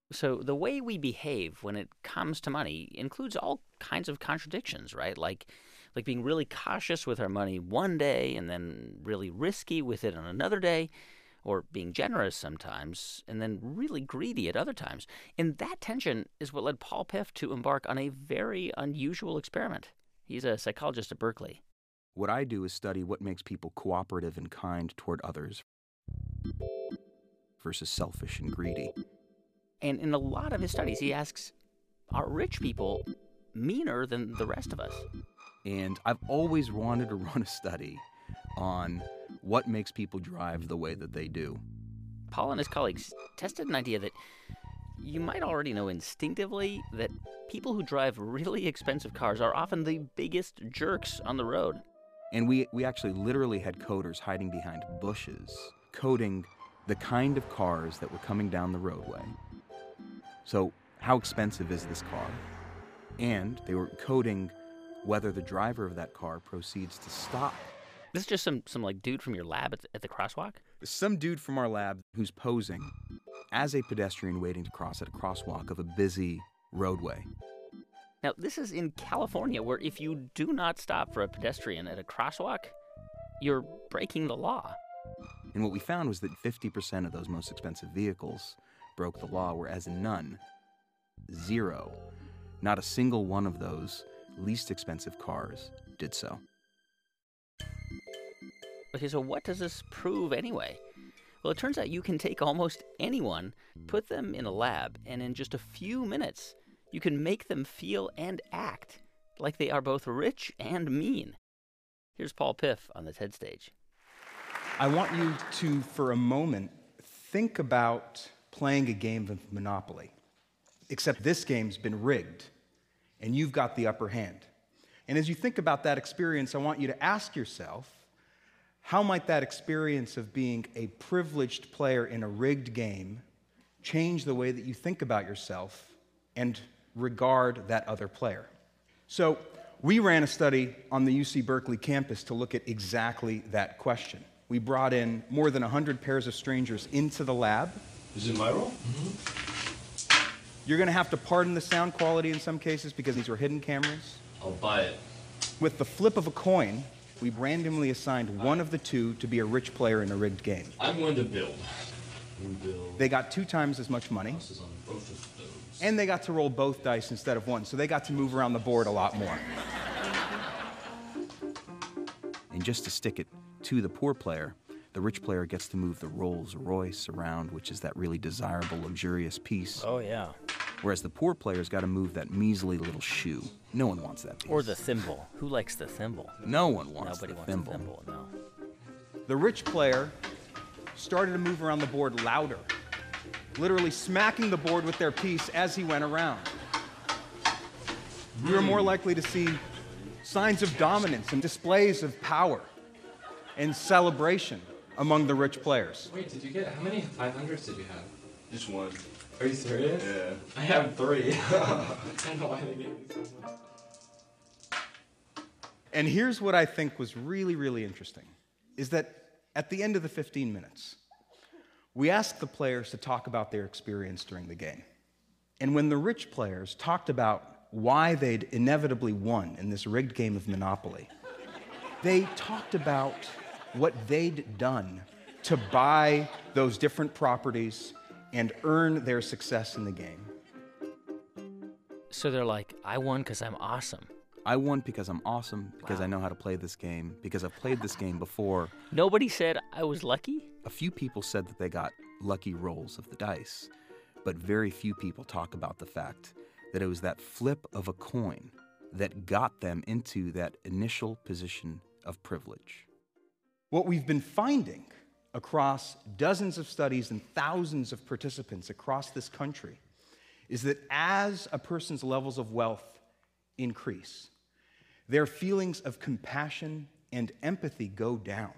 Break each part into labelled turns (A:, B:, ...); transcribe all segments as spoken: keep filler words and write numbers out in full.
A: So the way we behave when it comes to money includes all kinds of contradictions, right? Like like being really cautious with our money one day and then really risky with it on another day, or being generous sometimes and then really greedy at other times. And that tension is what led Paul Piff to embark on a very unusual experiment. He's a psychologist at Berkeley.
B: What I do is study what makes people cooperative and kind toward others versus selfish and greedy.
A: And in a lot of his studies, he asks, are rich people meaner than the rest of us?
B: And I've always wanted to run a study on what makes people drive the way that they do.
A: Paul and his colleagues tested an idea that you might already know instinctively, that people who drive really expensive cars are often the biggest jerks on the road.
B: And we, we actually literally had coders hiding behind bushes, coding the kind of cars that were coming down the roadway. So how expensive is this car? And they were coding whether the driver of that car proceeds to stop.
A: This is just some, some like dude from your lab at the, at the crosswalk?
B: Some dude from our lab who's posing as a pedestrian waiting to cross at a crosswalk of a busy roadway.
A: Now, this is in California, where if you do not stop for a pedestrian at a crosswalk, you're breaking the law.
B: And what we found was that fifty percent of those most expensive vehicles broke the law, whereas none, zero, not a single one of those least expensive cars did so.
A: Okay, so what does this prove anyway? Well, it turns out you can take almost anyone, put them in a lab, and in just a few minutes, you can make them feel and act like they are both rich and mean. Here's Paul Piff on the TED stage.
C: I want you to, for a moment, think about playing a game of Monopoly. Except this game's been rigged, and you've got the upper hand. And as you think about that experience, I want you to ask yourself, how might that experience of being a privileged player in a rigged game change the way that you think about yourself and regard that other player? So we ran a study on the U C Berkeley campus to look at exactly that question. We brought in more than one hundred pairs of strangers into the lab.
D: Is it my role? Mm-hmm.
C: You're going to have to pardon the sound quality in some cases because these were hidden cameras.
D: I'll buy it.
C: With the flip of a coin, we randomly assigned one of the two to be a rich player in a rigged game.
D: I'm going to build. build.
C: They got two times as much money,
D: On both of those.
C: and they got to roll both dice instead of one, so they got to move around the board a lot more.
B: And just to stick it to the poor player, the rich player gets to move the Rolls Royce around, which is that really desirable, luxurious piece.
A: Oh, yeah.
B: Whereas the poor player's got to move that measly little shoe. No one wants that piece.
A: Or the thimble. Who likes the thimble?
B: No one wants
A: Nobody
B: the
A: wants
B: thimble.
A: the thimble, no.
C: The rich player started to move around the board louder, literally smacking the board with their piece as he went around. You were more likely to see signs of dominance and displays of power and celebration among the rich players.
E: Wait, did you get, how many five hundreds did you have?
D: Just one.
E: Are you serious?
D: Yeah.
E: I have three. I don't know why they gave me so much.
C: And here's what I think was really, really interesting, is that at the end of the fifteen minutes, we asked the players to talk about their experience during the game. And when the rich players talked about why they'd inevitably won in this rigged game of Monopoly, they talked about what they'd done to buy those different properties and earn their success in the game.
A: So they're like, I won because I'm awesome.
B: I won because I'm awesome, because
A: Wow.
B: I know how to play this game, because I've played this game before.
A: Nobody said I was lucky?
B: A few people said that they got lucky rolls of the dice, but very few people talk about the fact that it was that flip of a coin that got them into that initial position of privilege.
C: What we've been finding across dozens of studies and thousands of participants across this country is that as a person's levels of wealth increase, their feelings of compassion and empathy go down.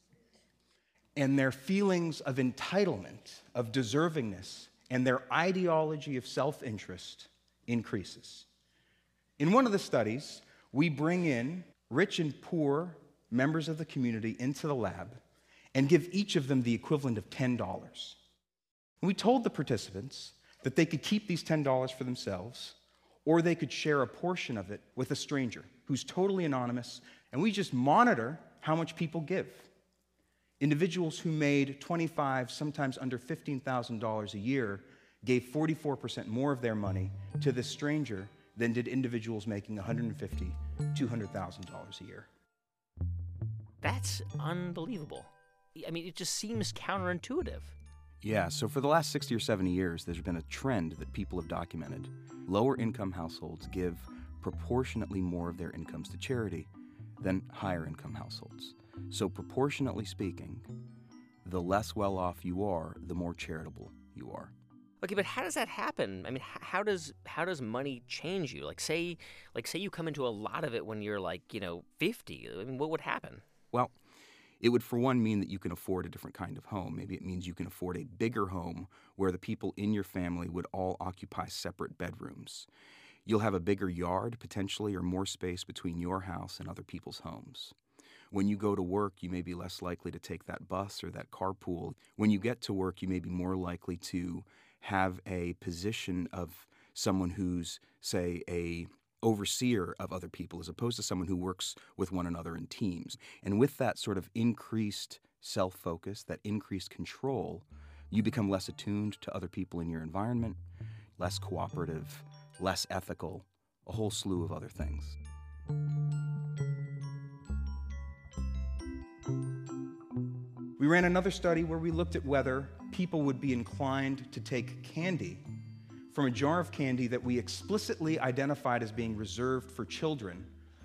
C: And their feelings of entitlement, of deservingness, and their ideology of self-interest increases. In one of the studies, we bring in rich and poor members of the community into the lab and give each of them the equivalent of ten dollars. We told the participants that they could keep these ten dollars for themselves, or they could share a portion of it with a stranger who's totally anonymous, and we just monitor how much people give. Individuals who made twenty-five, sometimes under fifteen thousand dollars a year gave forty-four percent more of their money to this stranger than did individuals making one hundred fifty thousand dollars, two hundred thousand dollars a year.
A: That's unbelievable. I mean, it just seems counterintuitive.
B: Yeah, so for the last sixty or seventy years, there's been a trend that people have documented. Lower income households give proportionately more of their incomes to charity than higher income households. So proportionately speaking, the less well off you are, the more charitable you are.
A: Okay, but how does that happen? I mean, h- how does how does money change you? Like say, like say you come into a lot of it when you're like, you know, fifty. I mean, what would happen?
B: Well, it would, for one, mean that you can afford a different kind of home. Maybe it means you can afford a bigger home where the people in your family would all occupy separate bedrooms. You'll have a bigger yard, potentially, or more space between your house and other people's homes. When you go to work, you may be less likely to take that bus or that carpool. When you get to work, you may be more likely to have a position of someone who's, say, a overseer of other people as opposed to someone who works with one another in teams. And with that sort of increased self-focus, that increased control, you become less attuned to other people in your environment, less cooperative, less ethical, a whole slew of other things.
C: We ran another study where we looked at whether people would be inclined to take candy from a jar of candy that we explicitly identified as being reserved for children.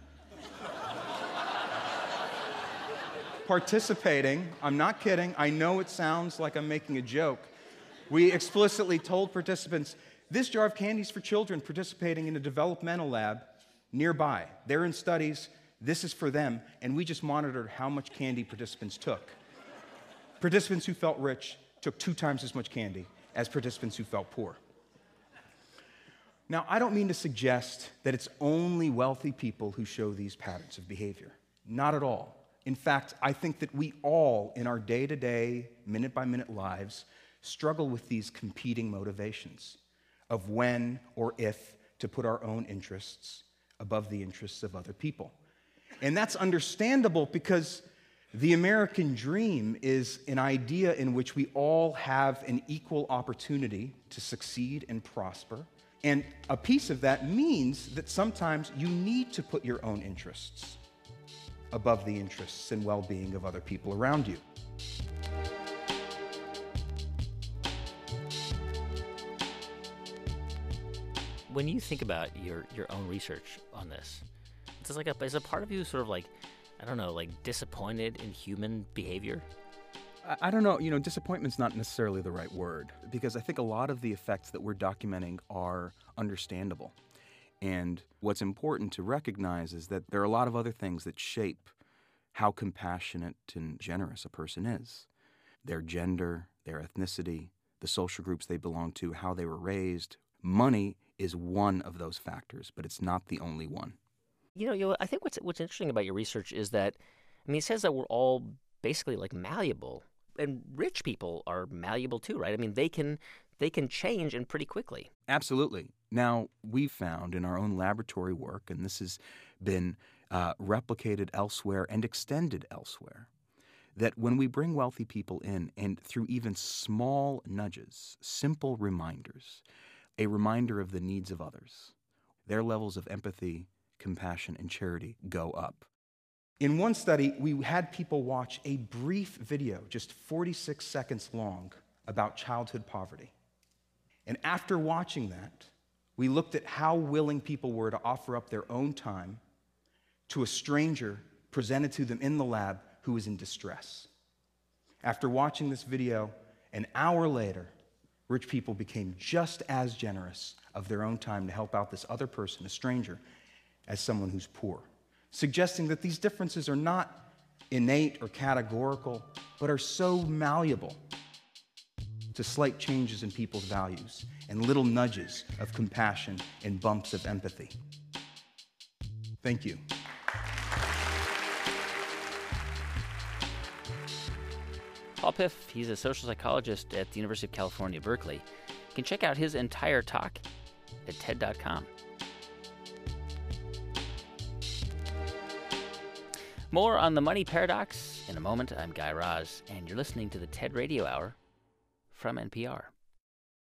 C: Participating, I'm not kidding, I know it sounds like I'm making a joke. We explicitly told participants, this jar of candy is for children participating in a developmental lab nearby. They're in studies, this is for them, and we just monitored how much candy participants took. Participants who felt rich took two times as much candy as participants who felt poor. Now, I don't mean to suggest that it's only wealthy people who show these patterns of behavior. Not at all. In fact, I think that we all, in our day-to-day, minute-by-minute lives, struggle with these competing motivations of when or if to put our own interests above the interests of other people. And that's understandable because the American dream is an idea in which we all have an equal opportunity to succeed and prosper. And a piece of that means that sometimes you need to put your own interests above the interests and well-being of other people around you.
A: When you think about your, your own research on this, it's like a, is a part of you sort of like, I don't know, like disappointed in human behavior?
B: I don't know, you know, disappointment's not necessarily the right word, because I think a lot of the effects that we're documenting are understandable. And what's important to recognize is that there are a lot of other things that shape how compassionate and generous a person is. Their gender, their ethnicity, the social groups they belong to, how they were raised. Money is one of those factors, but it's not the only one.
A: You know, you know, I think what's what's interesting about your research is that, I mean, it says that we're all basically like malleable. And rich people are malleable too, right? I mean, they can they can change and pretty quickly.
B: Absolutely. Now, we've found in our own laboratory work, and this has been uh, replicated elsewhere and extended elsewhere, that when we bring wealthy people in and through even small nudges, simple reminders, a reminder of the needs of others, their levels of empathy, compassion, and charity go up.
C: In one study, we had people watch a brief video, just forty-six seconds long, about childhood poverty. And after watching that, we looked at how willing people were to offer up their own time to a stranger presented to them in the lab who was in distress. After watching this video, an hour later, rich people became just as generous of their own time to help out this other person, a stranger, as someone who's poor, suggesting that these differences are not innate or categorical, but are so malleable to slight changes in people's values and little nudges of compassion and bumps of empathy. Thank you.
A: Paul Piff, he's a social psychologist at the University of California, Berkeley. You can check out his entire talk at T E D dot com. More on the money paradox in a moment. I'm Guy Raz, and you're listening to the TED Radio Hour from N P R.